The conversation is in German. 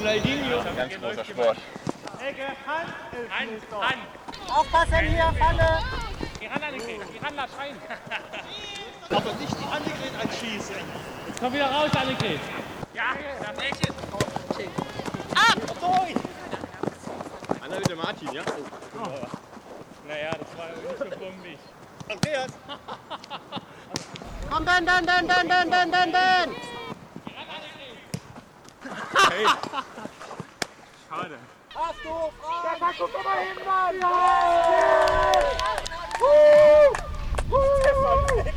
Ganz großer Sport. Ecke, Hand, Hand. Aufpassen hier, Falle. Geh ran, Annegret. Geh ran, lass rein. Aber nicht die Annegret anschießen. Jetzt komm wieder raus, Annegret. Ja, das nächste. Anna mit der Martin, ja? Oh. Naja, das war nicht so bombig. Andreas. Komm, dann. Hey. Schade. Hast du, Frau? Guck mal hin, Mann. Ja!